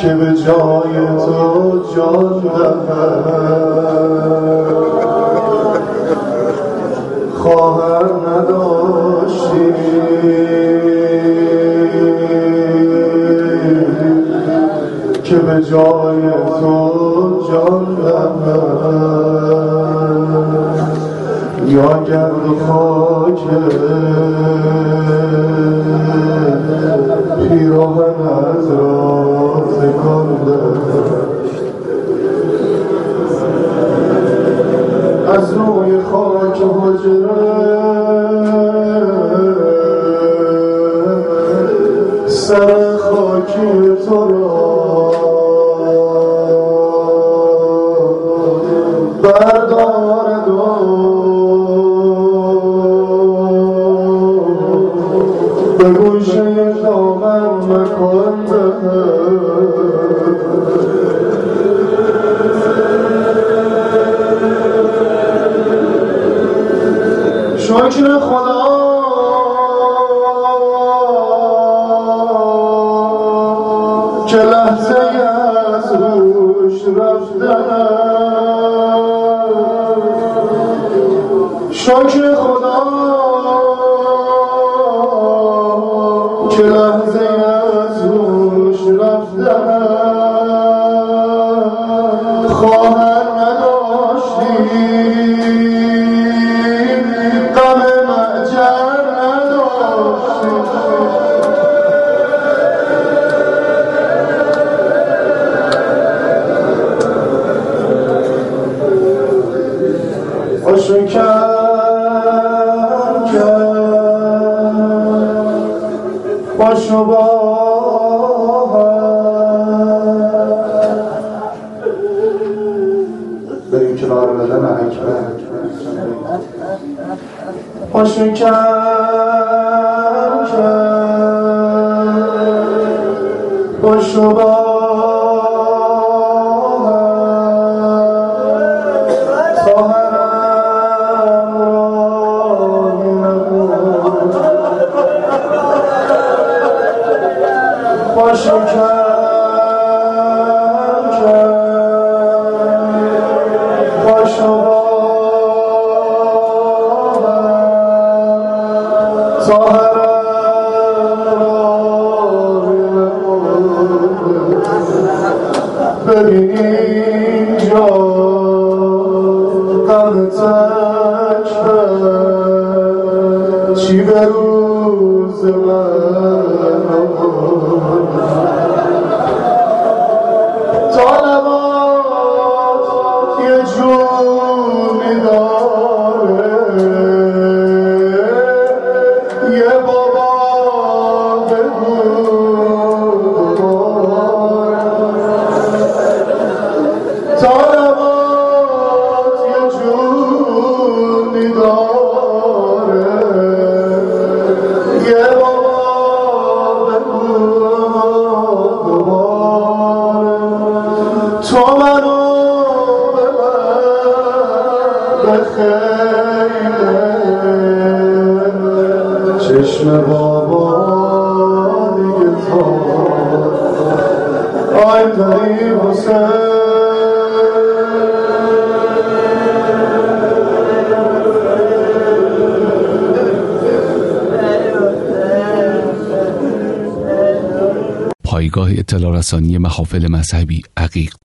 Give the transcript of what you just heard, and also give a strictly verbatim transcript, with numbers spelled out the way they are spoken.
که به جای تو جان دهد خواهر نداشتی که به جای تو جان دهد یا گرد و خاک پیراهنت را تکان دهد از روی خاک حجره سر خاکی تو را بردارد و به گوشه دامن مکان شکر خدا که لحظه از روش رفتن شکر خدا که لحظه از روش رفتن خواهر نداشتی غم معجر نداشتی خوشو کم کم خوشو با بریم کنار بدن اکبر خوشو کم کم خوشو با خوشو کم کم خوشو با ببین اینجا غم تکبر چی به روز من طالبات یه جونی داره یه بابا بگو طالبات یه جونی داره یه بابا بگو تو منو به من به خیره چشم بابا دیگه تا آی داری حسین پایگاه اطلاع رسانی محافل مذهبی عقیق